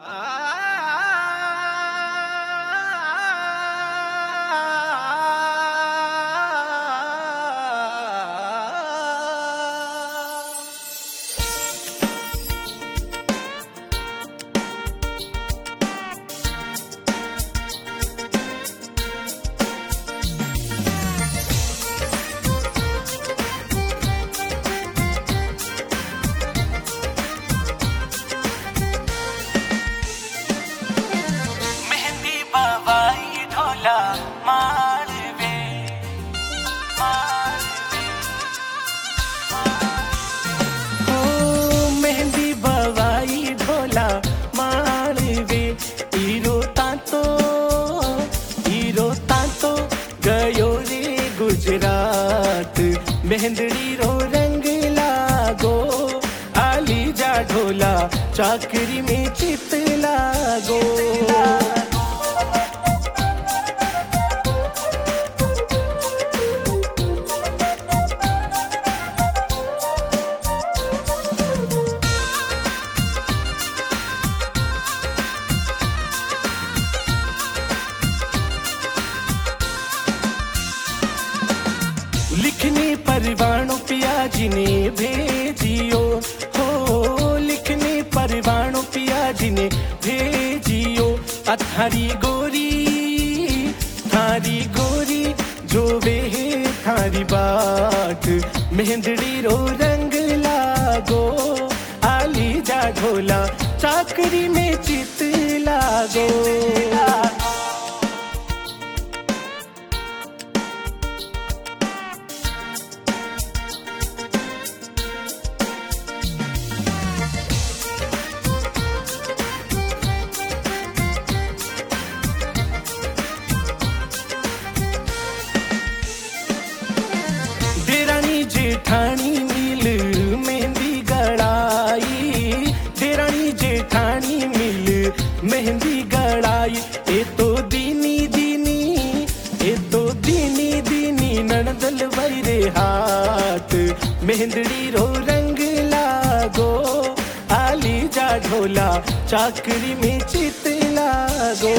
मेहंदी बाबाई ढोला मारवे हो मेहंदी बाबाई ढोला मारवे हीरो तातो गयो रे गुजरात मेहंदड़ी रो रंग लागो आली जा ढोला चाकरी में चित लागो लिखने परवाणों पिया जी ने भेजियो हो लिखने परवाणों पिया जी ने भेजियो थारी गोरी जो वे थारी बाट मेहंदड़ी रो रंग लागो आली जा ढोला चाकरी में चित लागो देरानी जेठानी मिल मेहंदी गड़ाई देरानी जेठानी मिल मेहंदी गड़ाई ए तो दीनी ननदल वैरे हाथ मेहंदड़ी रो रंग लागो आली जा ढोला चाकरी में चित लागो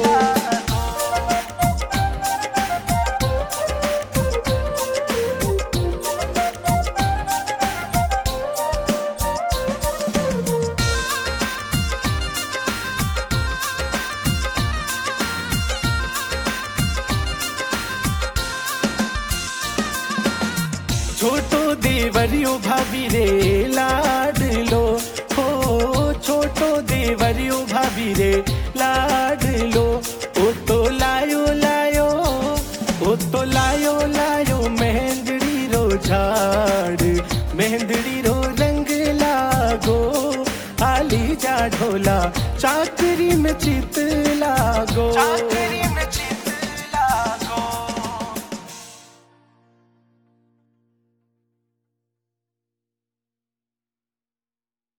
छोटो देवरियो भाभी रे लाड लो हो छोटो देवरियो भाभी रे लाड लो ओ तो लायो मेहंदड़ी रो झाड़ मेहंदड़ी रो रंग लागो आली जा ढोला चाकरी में चित लागो